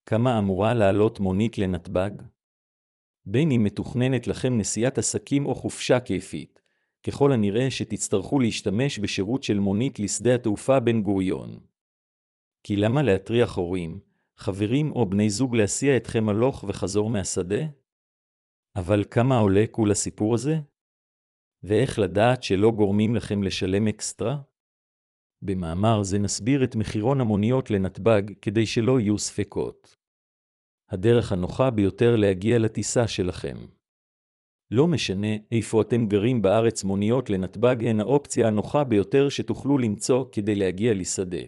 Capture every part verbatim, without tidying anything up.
כמה אמורה לעלות מונית לנתב"ג? בין אם מתוכננת לכם נסיעת עסקים או חופשה כיפית, ככל הנראה שתצטרכו להשתמש בשירות של מונית לשדה התעופה בן גוריון. כי למה להטריח הורים, חברים או בני זוג להסיע אתכם הלוך וחזור מהשדה? אבל כמה עולה כול הסיפור הזה? ואיך לדעת שלא גורמים לכם לשלם אקסטרה? במאמר זה נסביר את מחירון המוניות לנתב"ג כדי שלא יהיו ספקות. הדרך הנוחה ביותר להגיע לטיסה שלכם. לא משנה איפה אתם גרים בארץ, מוניות לנתב"ג הן האופציה הנוחה ביותר שתוכלו למצוא כדי להגיע לשדה.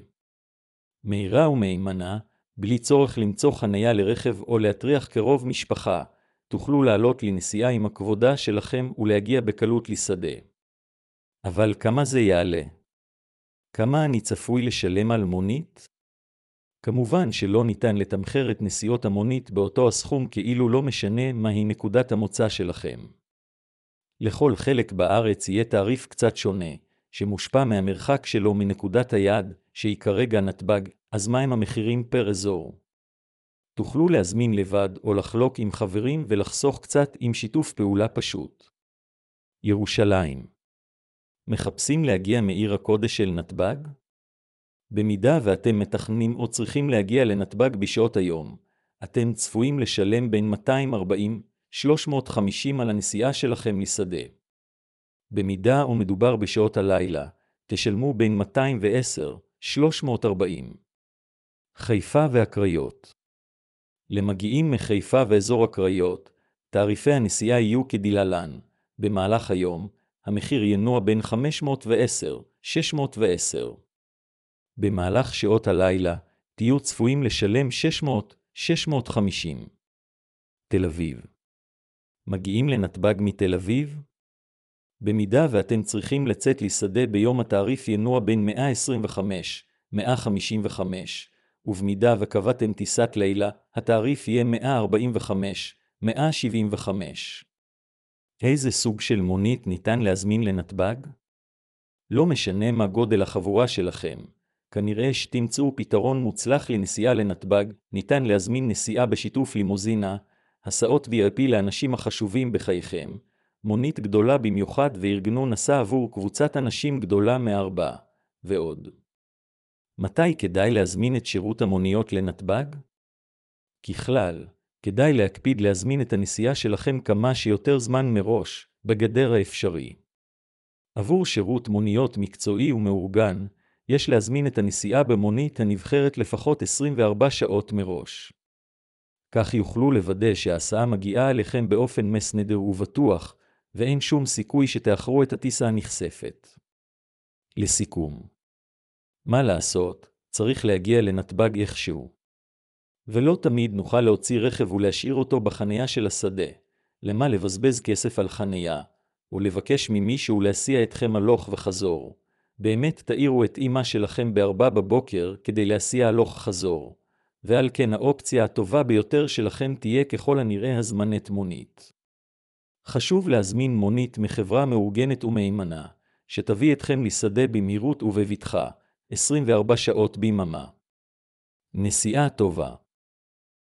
מהירה ומהימנה, בלי צורך למצוא חנייה לרכב או להטריח קרוב משפחה, תוכלו לעלות לנסיעה עם הכבודה שלכם ולהגיע בקלות לשדה. אבל כמה זה יעלה? כמה אני צפוי לשלם על מונית? כמובן שלא ניתן לתמחר את נסיעות המונית באותו הסכום כאילו לא משנה מהי נקודת המוצא שלכם. לכל חלק בארץ יהיה תעריף קצת שונה, שמושפע מהמרחק שלו מנקודת היעד, שהיא כרגע נתב"ג, אז מהם המחירים פר אזור? תוכלו להזמין לבד או לחלוק עם חברים ולחסוך קצת עם שיתוף פעולה פשוט. ירושלים. מחפשים להגיע מעיר הקודש של נתב"ג? במידה ואתם מתכננים או צריכים להגיע לנתב"ג בשעות היום, אתם צפויים לשלם בין מאתיים וארבעים עד שלוש מאות וחמישים על הנסיעה שלכם לשדה. במידה ומדובר בשעות הלילה, תשלמו בין מאתיים ועשר עד שלוש מאות וארבעים. חיפה והקריות. למגיעים מחיפה ואזור הקריות, תעריפי הנסיעה יהיו כדלהלן. במהלך היום, המחיר ינוע בין חמש מאות ועשר עד שש מאות ועשר. במהלך שעות הלילה, תהיו צפויים לשלם שש מאות עד שש מאות וחמישים. תל אביב. מגיעים לנתב"ג מתל אביב? במידה ואתם צריכים לצאת לשדה ביום, התעריף ינוע בין מאה עשרים וחמש עד מאה חמישים וחמש, ובמידה וקבעתם טיסת לילה, התעריף יהיה מאה ארבעים וחמש עד מאה שבעים וחמש. איזה סוג של מונית ניתן להזמין לנתב"ג? לא משנה מה גודל החבורה שלכם, כנראה שתמצאו פתרון מוצלח לנסיעה לנתב"ג. ניתן להזמין נסיעה בשיתוף לימוזינה, הסעות וי איי פי לאנשים החשובים בחייכם, מונית גדולה במיוחד וארגנו נסע עבור קבוצת אנשים גדולה מארבע, ועוד. מתי כדאי להזמין את שירות המוניות לנתב"ג? ככלל, כדאי להקפיד להזמין את הנסיעה שלכם כמה שיותר זמן מראש, בגדר האפשרי. עבור שירות מוניות מקצועי ומאורגן, יש להזמין את הנסיעה במונית הנבחרת לפחות עשרים וארבע שעות מראש. כך יוכלו לוודא שההסעה מגיעה אליכם באופן מסנדר ובטוח, ואין שום סיכוי שתאחרו את הטיסה הנחשפת. לסיכום. מה לעשות? צריך להגיע לנתב"ג איכשהו. ולא תמיד נוכל להוציא רכב ולהשאיר אותו בחנייה של השדה. למה לבזבז כסף על חנייה, או לבקש ממישהו להסיע אתכם הלוך וחזור? באמת תאירו את אמא שלכם בארבע בבוקר כדי להסיע הלוך חזור, ועל כן האופציה הטובה ביותר שלכם תהיה ככל הנראה הזמנת מונית. חשוב להזמין מונית מחברה מאורגנת ומהימנה, שתביא אתכם לשדה במהירות ובבטחה, עשרים וארבע שעות ביממה. נסיעה טובה.